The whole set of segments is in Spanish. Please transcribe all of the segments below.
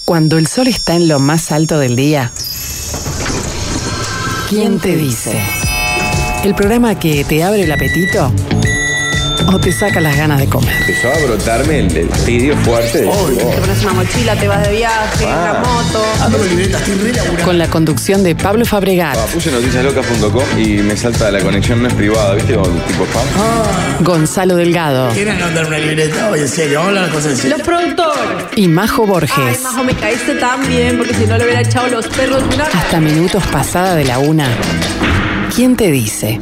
Cuando el sol está en lo más alto del día, ¿quién te dice? ¿El programa que te abre el apetito o te saca las ganas de comer? Empezó a brotarme el pidio fuerte. Te pones una mochila, te vas de viaje, una moto. Ando con libreta, estoy re laburando. Con la conducción de Pablo Fabregat, Puse noticiaslocas.com y me salta la conexión no es privada, ¿viste? Como tipo spam. Gonzalo Delgado ¿Quieren andar una libreta? Oye, en serio, vamos a hablar las cosas en serio. Los productores. y Majo Ay, Borges. Majo, me caíste tan bien porque si no le hubiera echado los perros. Mira. Hasta minutos pasada de la 1. ¿Quién te dice?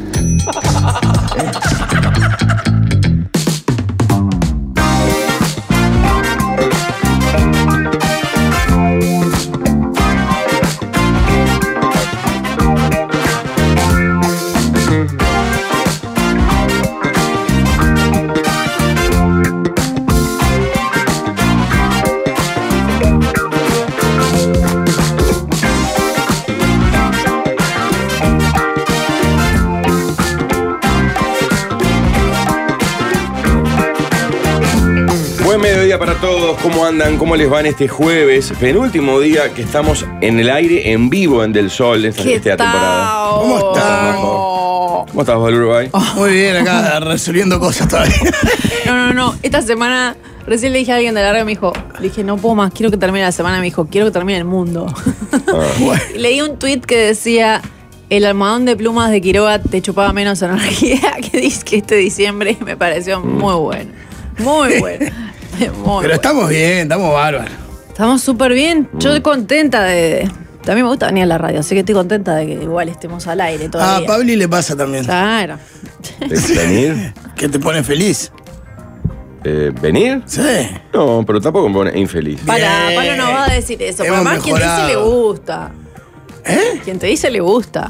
Buen mediodía para todos, ¿cómo andan? ¿Cómo les va en este jueves? Penúltimo día que estamos en el aire, en vivo en Del Sol, esta temporada. ¿Cómo están? ¿Cómo estás, vos, Uruguay? Muy bien, acá resolviendo cosas todavía. No. Esta semana recién le dije a alguien de la radio, me dijo, le dije, no puedo más, quiero que termine la semana. Me dijo, quiero que termine el mundo. Bueno. Y leí un tuit que decía, el almohadón de plumas de Quiroga te chupaba menos energía que este diciembre. Y me pareció muy bueno. Muy bueno. Pero estamos bien, estamos bárbaros. Estamos súper bien. Yo estoy contenta de... También me gusta venir a la radio, así que estoy contenta de que igual estemos al aire todavía. A Pabli le pasa también. Claro. ¿Venir? Que te pone feliz. ¿Venir? Sí. No, pero tampoco me pone infeliz. Pablo no va a decir eso. Pero Hemos además quien te dice le mejorado. gusta. ¿Eh? Quien te dice le gusta.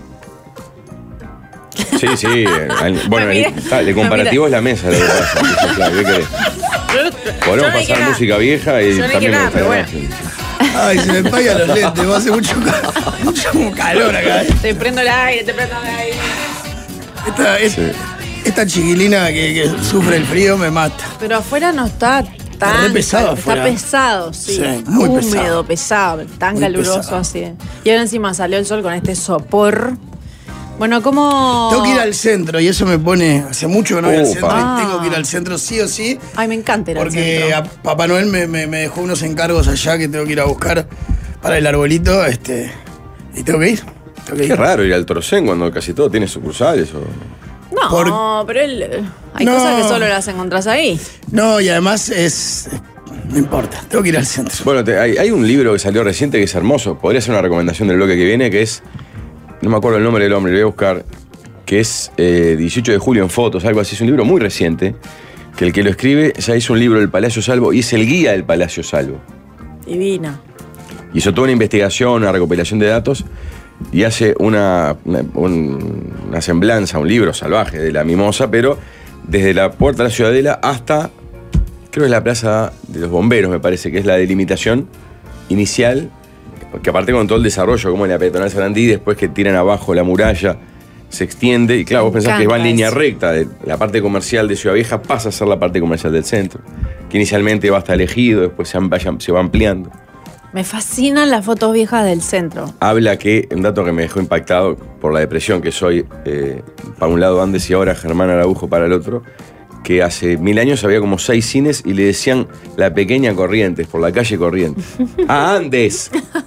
Sí. Bueno, Me mira. el comparativo es la mesa, lo que pasa. Eso, claro, ¿qué querés? Podemos Yo no pasar quiero música vieja y Yo no también quiero me nada, pero gustaría bueno. más. Ay, se me pagan los lentes, me hace mucho calor acá. Te prendo el aire, te prendo el aire. Esta chiquilina que sufre el frío me mata. Pero afuera no está tan... re pesado Está afuera. pesado, sí. Sí, muy húmedo, pesado, tan Muy caluroso pesado. así. Y ahora encima salió el sol con este sopor. Bueno, ¿cómo...? Tengo que ir al centro y eso me pone... Hace mucho que no voy al Upa. centro y tengo que ir al centro sí o sí. Ay, me encanta ir al Porque centro. a Papá Noel me dejó unos encargos allá que tengo que ir a buscar para el arbolito. Y tengo que ir. Qué raro ir al Trocén cuando casi todo tiene sucursales. No, pero hay No. cosas que solo las encontrás ahí. No, y además no importa, tengo que ir al centro. Bueno, hay un libro que salió reciente que es hermoso. Podría ser una recomendación del bloque que viene, que es... No me acuerdo el nombre del hombre, lo voy a buscar. Que es 18 de julio en fotos, algo así. Es un libro muy reciente. Que el que lo escribe ya hizo un libro del Palacio Salvo y es el guía del Palacio Salvo. Divina. Hizo toda una investigación, una recopilación de datos y hace una semblanza, un libro salvaje de la Mimosa, pero desde la puerta de la Ciudadela hasta, creo que es la Plaza de los Bomberos, me parece, que es la delimitación inicial, que aparte con todo el desarrollo, como en la peatonal Sarandí, después que tiran abajo la muralla, se extiende, y claro, vos pensás que va en línea eso. recta, de la parte comercial de Ciudad Vieja pasa a ser la parte comercial del centro, que inicialmente va hasta Elegido, después se va ampliando. Me fascinan las fotos viejas del centro. Habla que, un dato que me dejó impactado por la depresión que soy, para un lado Andes y ahora Germán Araujo para el otro, que hace 1000 años había como 6 cines y le decían la pequeña Corrientes, por la calle Corrientes. ¡Ah, Andes!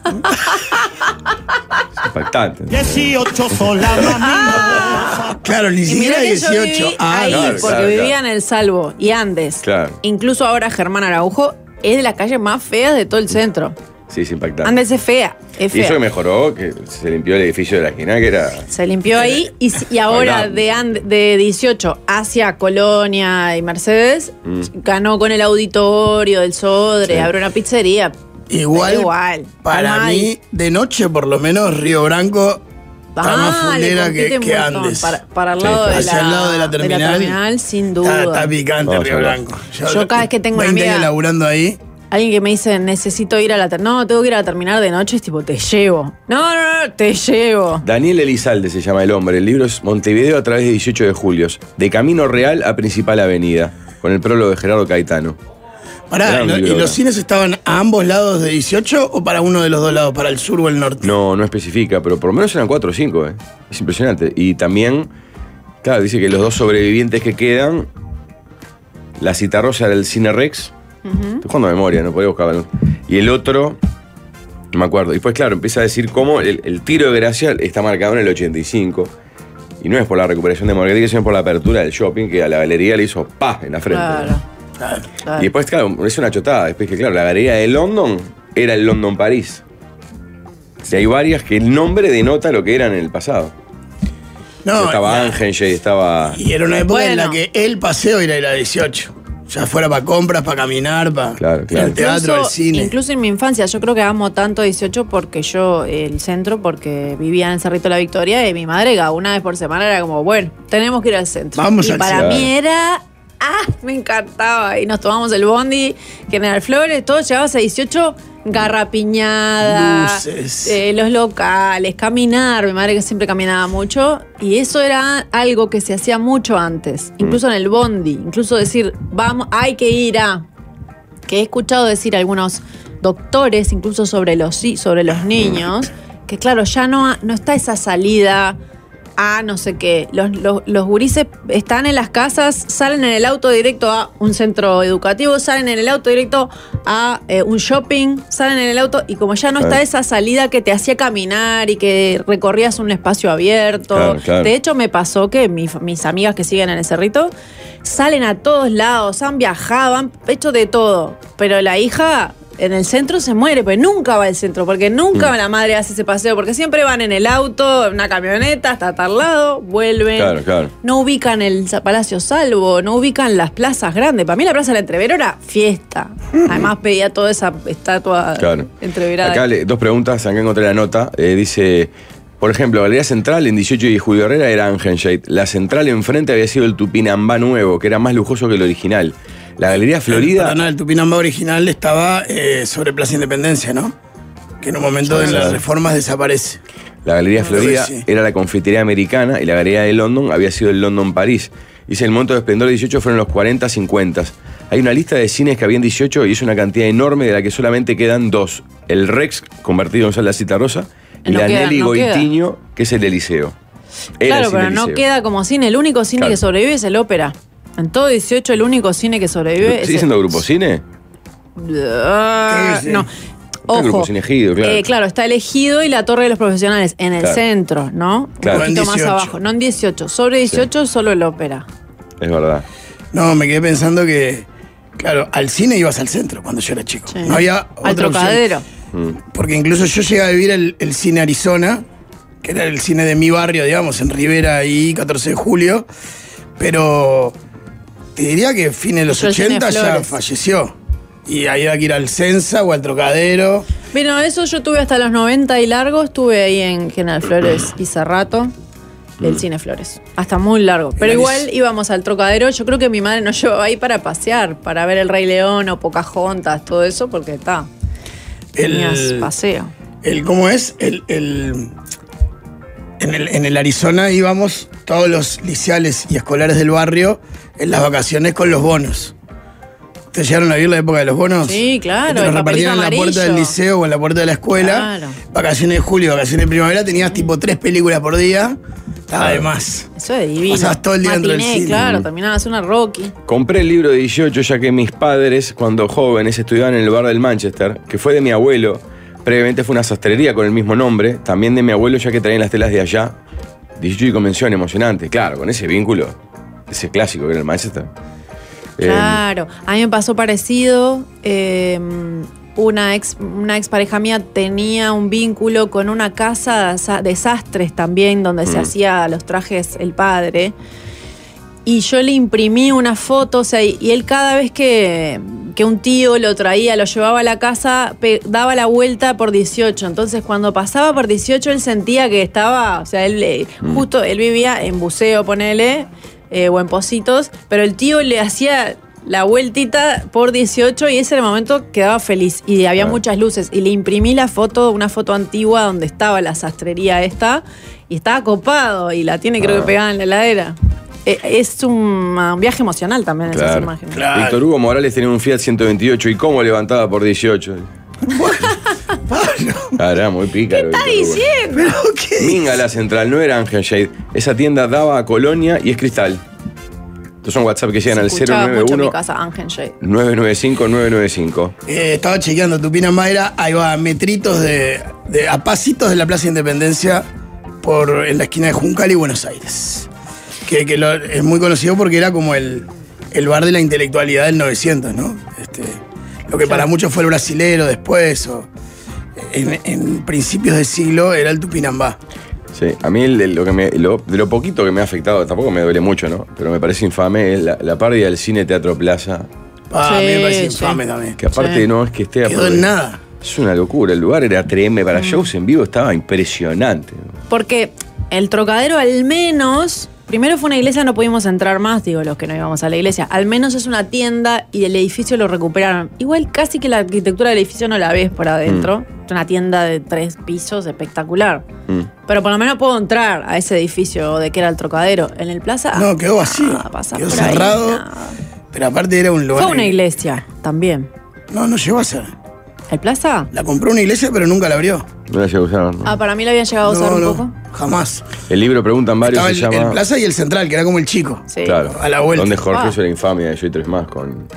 Es impactante. 18 son las más Claro, ni Y mirá siquiera que yo 18. viví ahí, claro, porque claro, vivía claro. en El Salvo y Andes. Claro. Incluso ahora Germán Araujo es de las calles más feas de todo el centro. Sí, es impactante. Andes es fea, es Y eso que fea. mejoró, que se limpió el edificio de la esquina, que era... Se limpió ahí y ahora Bailando. de 18 hacia Colonia y Mercedes ganó con el auditorio del Sodre, Sí. abrió una pizzería. Igual, para Además, mí, de noche por lo menos, Río Branco está más le fulera compite que un montón. Andes. Para el Sí, lado de hacia el lado de la terminal, sin duda. Está picante Vamos a Río hablar. Branco. Yo cada vez que tengo una 20 amiga- años laburando ahí. Alguien que me dice, necesito ir a la terminal. No, tengo que ir a la terminal de noche. Es tipo, te llevo. No, te llevo. Daniel Elizalde se llama el hombre. El libro es Montevideo a través de 18 de julio. De Camino Real a Principal Avenida. Con el prólogo de Gerardo Caetano. Pará, Era un libro ¿y de los verdad. cines estaban a ambos lados de 18 o para uno de los dos lados, para el sur o el norte? No especifica, pero por lo menos eran 4 o 5, Es impresionante. Y también, claro, dice que los dos sobrevivientes que quedan, la Citarrosa era el Cine Rex. Estoy jugando a memoria, no podía buscarlo. Y el otro, no me acuerdo. Y después, claro, empieza a decir cómo el tiro de gracia está marcado en el 85. Y no es por la recuperación democrática, sino por la apertura del shopping, que a la galería le hizo ¡pah! En la frente. Claro. Y después, claro, es una chotada. Después que, claro, la galería de London era el London París. Y hay varias que el nombre denota lo que era en el pasado. No, Estaba Angenshey, estaba... y era una época en la Bueno. que el paseo era ir a 18. Ya fuera para compras, para caminar, para Claro, ir claro. al teatro, al cine. Incluso en mi infancia, yo creo que amo tanto 18 porque yo, el centro, porque vivía en Cerrito de la Victoria y mi madre cada una vez por semana era como, bueno, tenemos que ir al centro. Vamos y al para centro. mí era, me encantaba. Y nos tomamos el bondi, General Flores, todo llegabas a 18, garrapiñada, Luces. los locales, caminar, mi madre que siempre caminaba mucho, y eso era algo que se hacía mucho antes, incluso en el bondi, incluso decir, vamos, hay que ir a, que he escuchado decir algunos doctores, incluso sobre los niños, que claro, ya no está esa salida a no sé qué. Los gurises están en las casas, salen en el auto directo a un centro educativo, salen en el auto directo a un shopping, salen en el auto y como ya no está esa salida que te hacía caminar y que recorrías un espacio abierto. Claro, claro. De hecho, me pasó que mis amigas que siguen en el Cerrito salen a todos lados, han viajado, han hecho de todo. Pero la hija en el centro se muere, pero nunca va al centro, porque nunca la madre hace ese paseo, porque siempre van en el auto, en una camioneta, hasta tal lado, vuelven. Claro, claro. No ubican el Palacio Salvo, no ubican las plazas grandes. Para mí la Plaza del Entrevero era fiesta. Además pedía toda esa estatua Claro. entreverada. Acá dos preguntas, acá encontré la nota. Dice, por ejemplo, Galería Central en 18 y Julio Herrera era Angenshade. La central enfrente había sido el Tupinambá nuevo, que era más lujoso que el original. La Galería Florida... El Tupinambá original estaba sobre Plaza Independencia, ¿no? Que en un momento de las reformas desaparece. La Galería Florida Sí. era la confitería americana y la Galería de London había sido el London París. Dice, el monto de esplendor de 18 fueron los 40, 50. Hay una lista de cines que había en 18 y es una cantidad enorme de la que solamente quedan 2. El Rex, convertido en sala Citarrosa, y No la queda, Nelly no queda. Goitiño, que es el Eliseo. Era Claro, el cine pero no Eliseo. queda como cine. El único cine Claro. que sobrevive es el ópera. En todo 18 el único cine que sobrevive es ¿Sigue siendo Grupo Cine? No. El Grupo Ojo. Cine Ejido, claro. Claro, está el Ejido y la Torre de los Profesionales en el Claro. centro, ¿no? Claro. Un poquito En más 18. abajo. No en 18. Sobre 18 solo el ópera. Es verdad. No, me quedé pensando que, claro, al cine ibas al centro cuando yo era chico. Sí. No había Al otra opción. Trocadero. Porque incluso yo llegué a vivir el cine Arizona, que era el cine de mi barrio, digamos, en Rivera y 14 de julio. Pero te diría que fines de los Yo el cine 80 ya Flores. falleció. Y ahí había que ir al Censa o al Trocadero. Bueno, eso yo tuve hasta los 90 y largo. Estuve ahí en General Flores y Cerrato. El Cine Flores. Hasta muy largo. Pero igual íbamos al Trocadero. Yo creo que mi madre nos llevaba ahí para pasear, para ver el Rey León o Pocahontas, todo eso, porque está. Tenías paseo. ¿Cómo es? En el Arizona íbamos todos los liceales y escolares del barrio en las vacaciones con los bonos. ¿Ustedes llegaron a vivir la época de los bonos? Sí, claro, Que te los el repartían en la papelito puerta del amarillo. liceo o en la puerta de la escuela. Claro. Vacaciones de julio, vacaciones de primavera, tenías tipo 3 películas por día. Estaba de más. Eso es divino. Pasabas todo el día dentro del Matiné, cine. claro, terminabas una Rocky. Compré el libro de 18 ya que mis padres, cuando jóvenes, estudiaban en el bar del Manchester, que fue de mi abuelo. Previamente fue una sastrería con el mismo nombre, también de mi abuelo ya que traían las telas de allá. 18 y convención, emocionante. Claro, con ese vínculo, ese clásico que era el Manchester. Claro, a mí me pasó parecido. Una ex pareja mía tenía un vínculo con una casa de sastres también, donde se hacía los trajes el padre. Y yo le imprimí una foto, o sea, y él cada vez que un tío lo traía, lo llevaba a la casa, daba la vuelta por 18. Entonces, cuando pasaba por 18, él sentía que estaba, o sea, él justo, él vivía en Buceo, ponele, o en Pocitos, pero el tío le hacía la vueltita por 18 y ese era el momento que quedaba feliz. Y había muchas luces. Y le imprimí la foto, una foto antigua donde estaba la sastrería esta, y estaba copado, y la tiene creo que pegada en la heladera. es un viaje emocional también esas imágenes. Claro. Víctor Hugo Morales tenía un Fiat 128 y cómo levantaba por 18. Pablo. Era muy pícaro. ¿Qué está Víctor Hugo. diciendo? ¿Pero qué? Minga la central, no era Angel Shade. Esa tienda daba a Colonia y es Cristal. Estos son WhatsApp que llegan al Se escuchaba mucho en mi 091 casa, Ángel Shade. 995 995. Estaba chequeando Tupinambá, era ahí va, a metritos a pasitos de la Plaza Independencia en la esquina de Juncal y Buenos Aires. Que es muy conocido porque era como el bar de la intelectualidad del 900, ¿no? Lo que para muchos fue el brasilero después, o en principios de siglo era el Tupinambá. Sí, a mí de lo poquito que me ha afectado, tampoco me duele mucho, ¿no? Pero me parece infame es la pérdida del Cine Teatro Plaza. A mí me parece Sí, infame también. Que aparte no es que esté Quedó en nada. Es una locura, el lugar era tremendo, para shows en vivo estaba impresionante. Porque el Trocadero al menos, primero fue una iglesia, no pudimos entrar más, digo, los que no íbamos a la iglesia. Al menos es una tienda y el edificio lo recuperaron. Igual casi que la arquitectura del edificio no la ves por adentro. Es una tienda de 3 pisos espectacular. Pero por lo menos puedo entrar a ese edificio de que era el Trocadero. En el Plaza... No, quedó vacío. Pasás Quedó por ahí, cerrado. nada. Pero aparte era un lugar. Fue una iglesia también. No llegó a ser. ¿El Plaza? La compró una iglesia, pero nunca la abrió. No la usaron, ¿no? Para mí la habían llegado a usar un poco. Jamás. El libro preguntan varios, Estaba se llama. el Plaza y el Central, que era como el chico. Sí. Claro. A la vuelta. Donde Jorge Ah. hizo la infamia de Yo y Tres Más con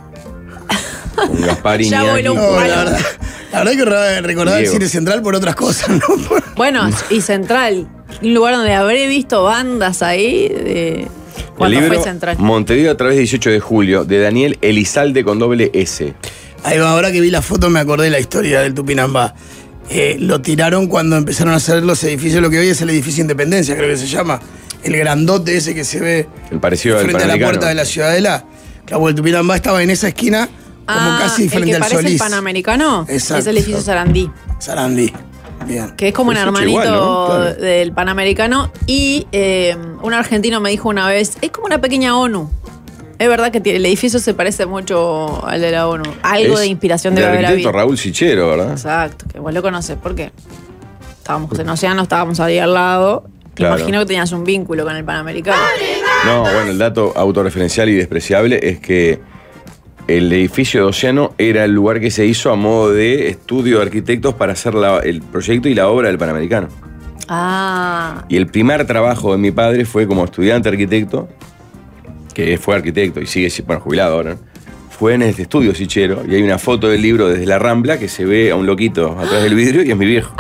Gaspar Ya Iñaki. voló un No, palo. la verdad que recordaba el Diego. Cine Central por otras cosas, ¿no? Bueno, y Central, un lugar donde habré visto bandas ahí El cuando libro fue Central. Montevideo a través de 18 de julio, de Daniel Elizalde con doble S. Ahí va, ahora que vi la foto me acordé de la historia del Tupinambá. Lo tiraron cuando empezaron a hacer los edificios, lo que hoy es el edificio Independencia, creo que se llama. El grandote ese que se ve El parecido al frente a la Panamericano. puerta de la Ciudadela. Claro, el Tupinambá estaba en esa esquina, como casi el frente que al parece Solís. el Panamericano Exacto. es el edificio Sarandí, Sarandí. Bien. que es como un Es hecho hermanito igual, ¿no? Claro. del Panamericano. Y un argentino me dijo una vez, es como una pequeña ONU. Es verdad que el edificio se parece mucho al de la ONU. Algo Es de inspiración del debe haber arquitecto habido. Raúl Sichero, ¿verdad? Exacto, que vos lo conocés. ¿Por qué? Estábamos en Océano, estábamos ahí al lado. Claro. Imagino que tenías un vínculo con el Panamericano. No, bueno, el dato autorreferencial y despreciable es que el edificio de Océano era el lugar que se hizo a modo de estudio de arquitectos para hacer el proyecto y la obra del Panamericano. Ah, Y el primer trabajo de mi padre fue como estudiante arquitecto, que fue arquitecto y sigue, bueno, jubilado ahora, ¿no? Fue en este estudio Sichero y hay una foto del libro desde la Rambla que se ve a un loquito atrás del vidrio y es mi viejo.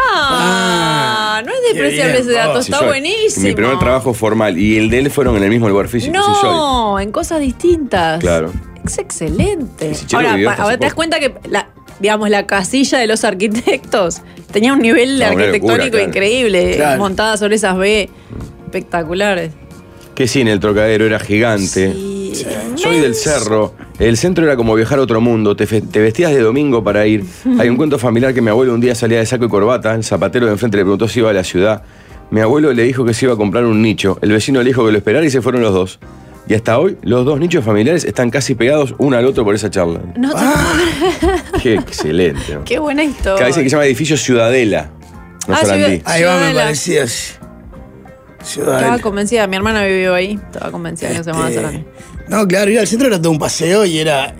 no es despreciable qué ese bien, dato, vos. Sí, está yo- buenísimo. Mi primer trabajo formal y el de él fueron en el mismo lugar físico. es insólito. No, en cosas distintas. Claro. Es excelente. Y Sichero vivió hasta Ahora hace te das poco. cuenta que la casilla de los arquitectos tenía un nivel No, una arquitectónico locura, claro. increíble, Claro. montada sobre esas B espectaculares. Que sí, en el Trocadero era gigante. Sí. Soy del cerro. El centro era como viajar a otro mundo. Te vestías de domingo para ir. Hay un cuento familiar que mi abuelo un día salía de saco y corbata. El zapatero de enfrente le preguntó si iba a la ciudad. Mi abuelo le dijo que se iba a comprar un nicho. El vecino le dijo que lo esperara y se fueron los dos. Y hasta hoy, los dos nichos familiares están casi pegados uno al otro por esa charla. No te Qué excelente. ¿no? Qué buena historia. Acá dice que se llama edificio Ciudadela. No Ah, Sarandí. Ahí va, me Ciudadela. parecía así. Estaba Ciudadela. convencida, mi hermana vivió ahí, estaba convencida que se llamaba Sarandí. No, claro, ir al centro era todo un paseo y era.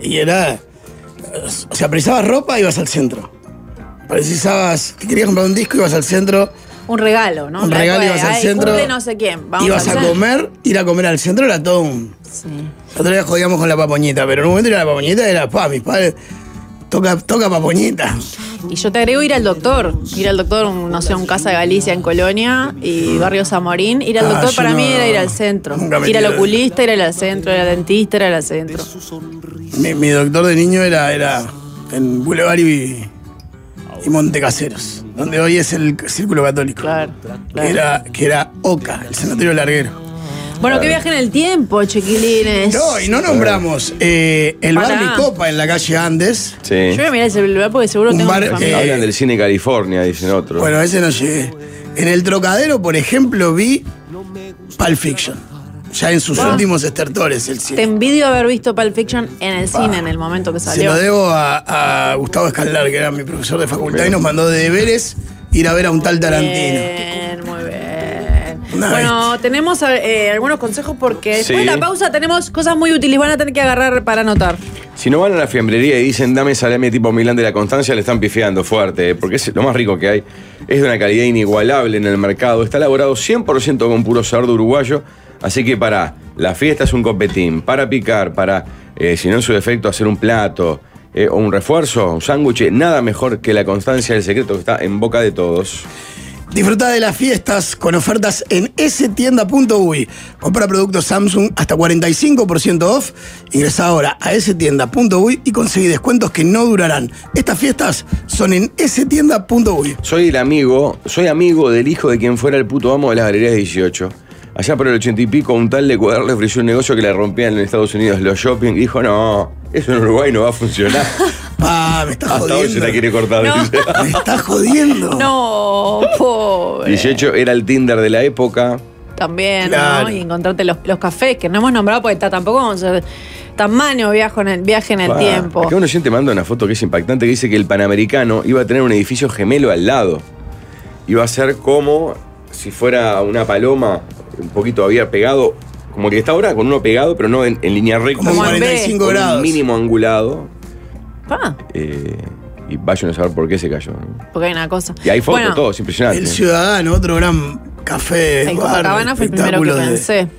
O sea, precisabas ropa, ibas al centro. Precisabas. Que querías comprar un disco, ibas al centro. Un regalo, ¿no? Un regalo, ibas al Ay, centro. cumple no sé quién. Vamos Ibas al a centro. comer, ir a comer al centro era todo un. Sí. El otro día jodíamos con la papoñita, pero en un momento ir a la papoñita era, mis padres. Toca papoñita. Y yo te agrego ir al doctor, no sé, un Casa de Galicia en Colonia y Barrio Zamorín. Ir al Ah, doctor yo para no- mí era ir al centro. nunca me Ir al tiré. oculista, ir al centro, ir al dentista, ir al centro. Mi doctor de niño era en Boulevard y Montecaseros, donde hoy es el Círculo Católico. Claro, Que era OCA, el Sanatorio Larguero. Bueno, que viaje en el tiempo, chiquilines. No, y no nombramos el bar Pará. Mi Copa en la calle Andes. Sí. Yo voy a mirar el celular porque seguro Un tengo bar, mi familia. Hablan del cine California, dicen otros. Bueno, ese no llegué. En el Trocadero, por ejemplo, vi Pulp Fiction. Ya en sus últimos estertores el Te cine. envidio haber visto Pulp Fiction en el cine en el momento que Se salió. lo debo a Gustavo Escalar, que era mi profesor de facultad, y nos mandó de deberes ir a ver a un tal Tarantino. Bien, muy bien. Bueno, tenemos algunos consejos porque después Sí. de la pausa tenemos cosas muy útiles. Van a tener que agarrar para anotar. Si no van a la fiambrería y dicen dame salame tipo Milán de la Constancia, le están pifiando fuerte, porque es lo más rico que hay. Es de una calidad inigualable en el mercado. Está elaborado 100% con puro cerdo uruguayo. Así que para la fiesta es un copetín. Para picar, para, si no en su defecto, hacer un plato o un refuerzo, un sándwich, nada mejor que la Constancia del secreto que está en boca de todos. Disfruta de las fiestas con ofertas en stienda.uy. Compra productos Samsung hasta 45% off. Ingresa ahora a stienda.uy y conseguí descuentos que no durarán. Estas fiestas son en stienda.uy. Soy amigo del hijo de quien fuera el puto amo de las galerías 18. Allá por el 80 y pico, un tal de Ecuador le ofreció un negocio que le rompían en Estados Unidos los shopping. Y dijo, no, eso en Uruguay no va a funcionar. Me estás Hasta jodiendo. hoy se la quiere cortar. No. dice. Me estás jodiendo. No, pobre. 18 era el Tinder de la época. También, Claro. ¿no? Y encontrarte los cafés que no hemos nombrado porque tampoco vamos a hacer tamaño viaje en el tiempo. Acá un oyente manda una foto que es impactante que dice que el Panamericano iba a tener un edificio gemelo al lado. Iba a ser como si fuera una paloma, un poquito había pegado, como que está ahora con uno pegado, pero no en línea recta. Como en 45 con grados. un mínimo angulado. Pa, Y vayan a saber por qué se cayó, ¿no? porque hay una cosa. Y hay fotos, Bueno, todo, es impresionante. El Ciudadano, otro gran café. El bar, Copacabana fue el primero que espectáculo pensé.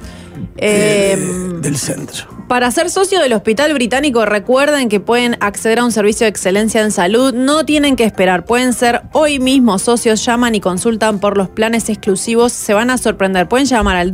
del centro. Para ser socio del Hospital Británico, recuerden que pueden acceder a un servicio de excelencia en salud. No tienen que esperar, pueden ser hoy mismo socios. Llaman y consultan por los planes exclusivos. Se van a sorprender. Pueden llamar al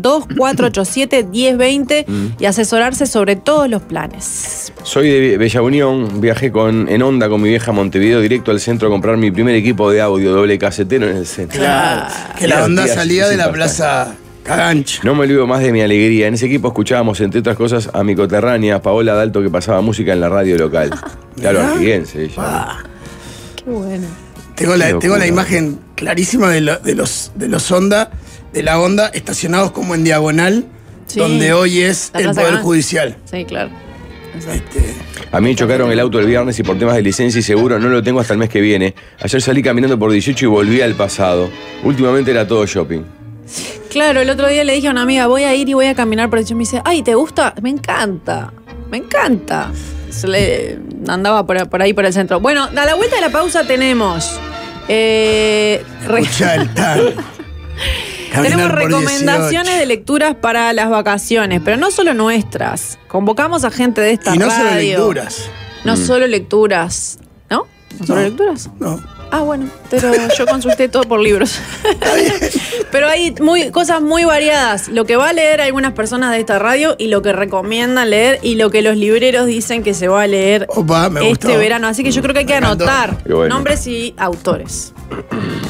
2487-1020 y asesorarse sobre todos los planes. Soy de Bella Unión, viajé en Honda con mi vieja a Montevideo directo al centro a comprar mi primer equipo de audio doble casetero en el centro. Claro. Que la Claro, onda tía, salía sí, de sí, la pasa. plaza Cagancha. No me olvido más de mi alegría. En ese equipo escuchábamos, entre otras cosas, a mi coterránea Paola Dalto, que pasaba música en la radio local. Claro, arguiense ella. Qué bueno. Tengo la imagen clarísima de los Honda, de la Honda, estacionados como en diagonal, Sí. donde hoy es La el Plaza Poder Ganan. Judicial. Sí, claro. Exacto. A mí me chocaron el auto el viernes y por temas de licencia y seguro no lo tengo hasta el mes que viene. Ayer salí caminando por 18 y volví al pasado. Últimamente era todo shopping. Claro, el otro día le dije a una amiga, voy a ir y voy a caminar por eso. Me dice, ay, ¿te gusta? Me encanta, me encanta. Andaba por ahí por el centro. Bueno, a la vuelta de la pausa tenemos... Escucha el tan. Tenemos Caminar por recomendaciones 18. de lecturas para las vacaciones, pero no solo nuestras. Convocamos a gente de esta Y no radio. solo lecturas. No solo lecturas. ¿No? ¿No solo No. lecturas? No. Ah, bueno, pero yo consulté todo por libros. Pero hay cosas muy variadas. Lo que va a leer algunas personas de esta radio y lo que recomiendan leer y lo que los libreros dicen que se va a leer Opa, me este gustó. verano. Así que yo creo que hay que Me encantó. anotar Qué bueno. nombres y autores.